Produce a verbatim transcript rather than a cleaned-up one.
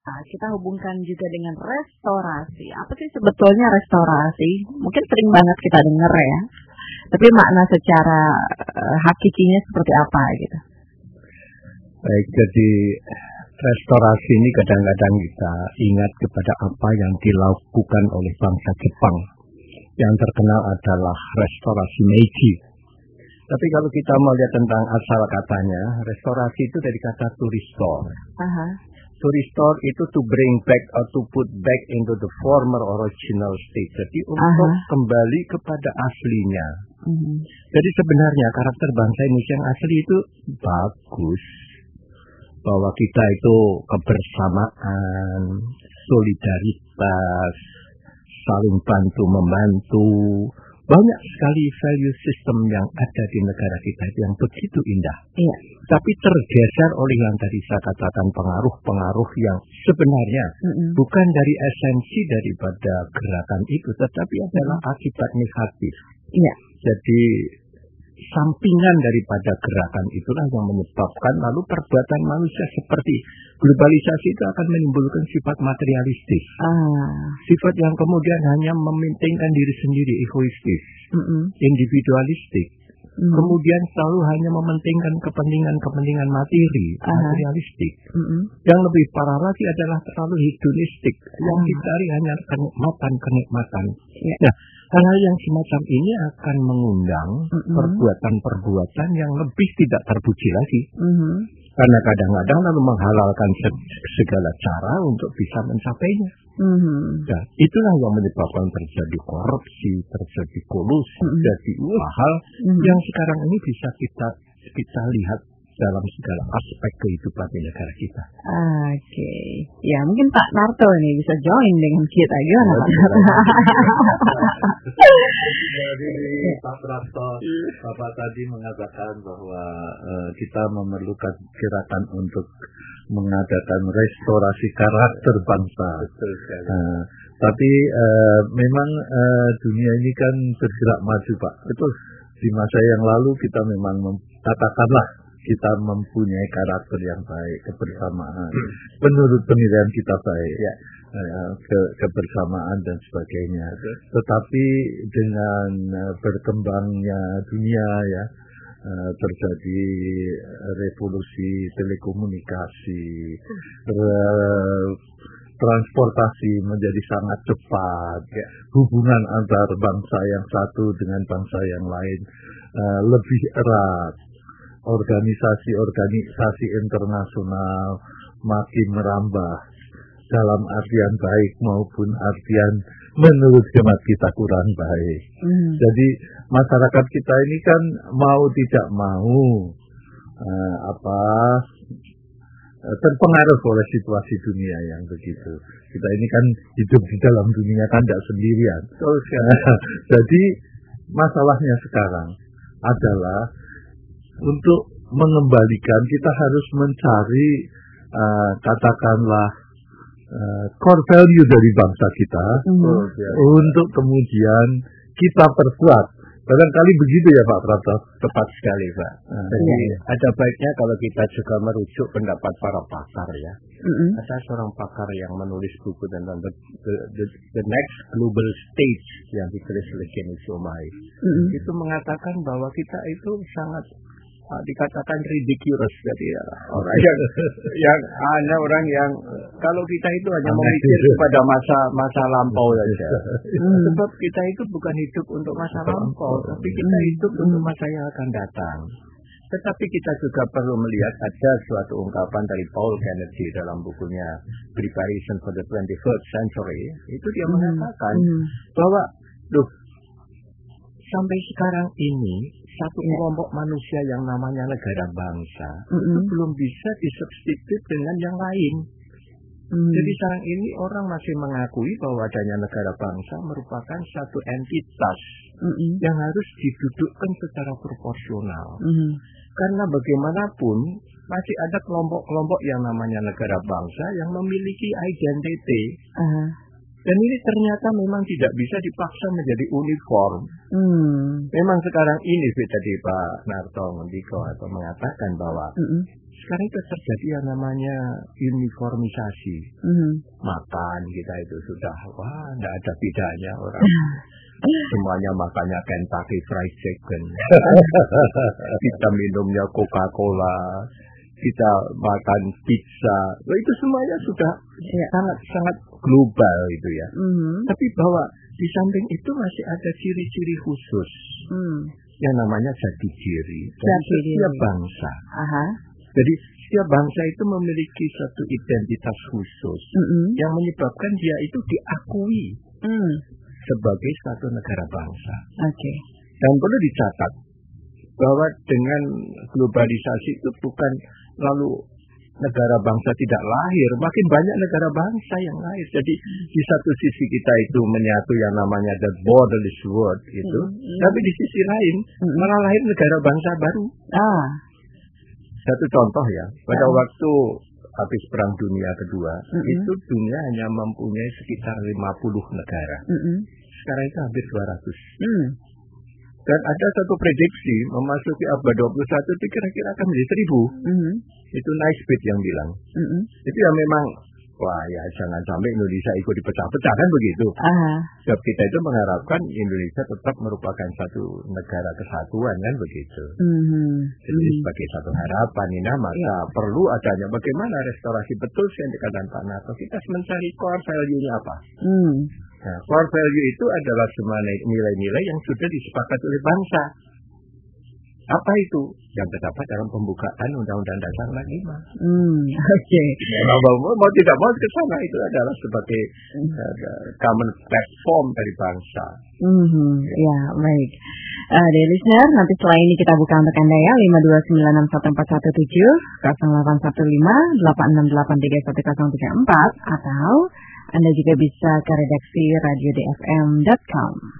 Nah, kita hubungkan juga dengan restorasi. Apa sih sebetulnya restorasi? Mungkin sering banget kita dengar ya. Tapi makna secara uh, hakikinya seperti apa gitu? Baik, jadi restorasi ini kadang-kadang kita ingat kepada apa yang dilakukan oleh bangsa Jepang. Yang terkenal adalah restorasi Meiji. Tapi kalau kita melihat tentang asal katanya, restorasi itu dari kata to restore. Uh-huh. To restore itu to bring back or to put back into the former original state. Jadi untuk uh-huh. kembali kepada aslinya. Uh-huh. Jadi sebenarnya karakter bangsa Indonesia yang asli itu bagus. Bahwa kita itu kebersamaan, solidaritas, saling bantu-membantu. Banyak sekali value system yang ada di negara kita itu yang begitu indah. Iya. Tapi tergeser oleh yang tadi saya katakan pengaruh-pengaruh yang sebenarnya mm-hmm. bukan dari esensi daripada gerakan itu, tetapi adalah akibat negatif. Iya. Jadi sampingan daripada gerakan itulah yang menyebabkan lalu perbuatan manusia seperti globalisasi itu akan menimbulkan sifat materialistis. Ah. Sifat yang kemudian hanya mementingkan diri sendiri, egoistis, mm-hmm. individualistik. Mm-hmm. Kemudian selalu hanya mementingkan kepentingan-kepentingan materi, uh-huh. materialistik. Mm-hmm. Yang lebih parah lagi adalah terlalu hedonistik, uh-huh. yang dicari hanya kenikmatan-kenikmatan. Yeah. Nah, hal-hal yang semacam ini akan mengundang mm-hmm. perbuatan-perbuatan yang lebih tidak terpuji lagi. Mm-hmm. Karena kadang-kadang lalu menghalalkan segala cara untuk bisa mencapainya. Mm-hmm. Nah, itulah yang menyebabkan terjadi korupsi, terjadi kolusi, mm-hmm. terjadi hal mm-hmm. yang sekarang ini bisa kita kita lihat dalam segala aspek kehidupan di negara kita. Oke, okay. Ya mungkin Pak Narto ini bisa join dengan kita gimana Pak? Jadi Pak Narto, Bapak tadi mengatakan bahwa uh, kita memerlukan gerakan untuk mengadakan restorasi karakter bangsa. Betul sekali. Uh, tapi uh, memang uh, dunia ini kan bergerak maju Pak. Betul. Di masa yang lalu kita memang katakanlah kita mempunyai karakter yang baik, kebersamaan. Hmm. Menurut penilaian kita baik, ya, ke, kebersamaan dan sebagainya. Okay. Tetapi dengan berkembangnya dunia, ya, terjadi revolusi telekomunikasi, hmm. transportasi menjadi sangat cepat, ya. Hubungan antar bangsa yang satu dengan bangsa yang lain uh, lebih erat. Organisasi-organisasi internasional makin merambah dalam artian baik maupun artian menurut hemat kita kurang baik. Hmm. Jadi masyarakat kita ini kan mau tidak mau uh, apa terpengaruh oleh situasi dunia yang begitu. Kita ini kan hidup di dalam dunia kan tidak sendirian. Oh, jadi masalahnya sekarang adalah untuk mengembalikan kita harus mencari uh, katakanlah uh, core value dari bangsa kita mm-hmm. untuk kemudian kita perkuat. Barangkali begitu ya Pak Prapto. Tepat sekali Pak. Nah, jadi iya. Ada baiknya kalau kita juga merujuk pendapat para pakar ya. Mm-hmm. Ada seorang pakar yang menulis buku tentang the, the, the, the next global stage yang ditulis oleh Kenny Somai. Mm-hmm. Itu mengatakan bahwa kita itu sangat uh, dikatakan ridiculous. Jadi ya, orang yang, yang hanya orang yang kalau kita itu hanya memikir pada masa masa lampau saja. Mm. Sebab kita itu bukan hidup untuk masa lampau, tapi kita hidup mm. untuk masa yang akan datang. Tetapi kita juga perlu melihat ada suatu ungkapan dari Paul Kennedy dalam bukunya Preparation for the twenty-first Century. Itu dia mm. mengatakan mm. bahwa, loh, sampai sekarang ini satu yeah. kelompok manusia yang namanya negara bangsa mm-hmm. itu belum bisa disubstitut dengan yang lain. Mm. Jadi sekarang ini orang masih mengakui bahwa adanya negara bangsa merupakan satu entitas mm-hmm. yang harus didudukkan secara proporsional. Mm. Karena bagaimanapun masih ada kelompok-kelompok yang namanya negara bangsa yang memiliki identity. Uh-huh. Dan ini ternyata memang tidak bisa dipaksa menjadi uniform. Hmm. Memang sekarang ini tadi Pak Narto Mendiko atau mengatakan bahwa mm-hmm. sekarang itu terjadi yang namanya uniformisasi. Mm. Makan kita itu sudah, wah, tidak ada bedanya orang. Semuanya makannya Kentucky Fried Chicken. Kita minumnya Coca-Cola. Kita makan pizza. Wah, itu semuanya sudah yeah. sangat-sangat global itu ya. Mm. Tapi bahwa di samping itu masih ada ciri-ciri khusus. Mm. Yang namanya jati diri. Jati setiap diri. bangsa. Aha. Jadi setiap bangsa itu memiliki satu identitas khusus. Mm-mm. Yang menyebabkan dia itu diakui. Mm. Sebagai satu negara bangsa. Oke. Okay. Dan perlu dicatat bahwa dengan globalisasi itu bukan lalu negara bangsa tidak lahir, makin banyak negara bangsa yang lahir. Jadi di satu sisi kita itu menyatu yang namanya the borderless world itu, mm-hmm. tapi di sisi lain mm-hmm. malah lahir negara bangsa baru. Ah. Satu contoh ya, pada ah. waktu habis Perang Dunia Kedua, mm-hmm. itu dunia hanya mempunyai sekitar lima puluh negara. Mm-hmm. Sekarang itu hampir dua ratus. Mm. Dan ada satu prediksi memasuki abad dua puluh satu itu kira-kira akan menjadi seribu. Mm-hmm. Itu Naisbitt yang bilang. Mm-hmm. Itu ya memang, wah ya jangan sampai Indonesia ikut dipecah-pecah kan begitu. Uh-huh. Sebab kita itu mengharapkan Indonesia tetap merupakan satu negara kesatuan kan begitu. Mm-hmm. Jadi mm-hmm. sebagai satu harapan ini maka yeah. perlu adanya bagaimana restorasi betul yang dikatakan Pak Narto. Kita mencari core value-nya apa. Mm. Nah, core value itu adalah semua nilai-nilai yang sudah disepakati oleh bangsa. Apa itu? Yang terdapat dalam pembukaan Undang-Undang Dasar empat puluh lima. Hmm, Oke. Okay. Mau, mau, mau tidak mau ke sana itu adalah sebagai uh, common platform dari bangsa. Mm-hmm. Ya. ya, baik. Uh, dear listener, nanti setelah ini kita buka untuk Anda ya lima dua sembilan enam satu empat satu tujuh, nol delapan satu lima delapan enam delapan tiga satu nol tiga empat atau Anda juga bisa ke redaksi radio d f m dot com.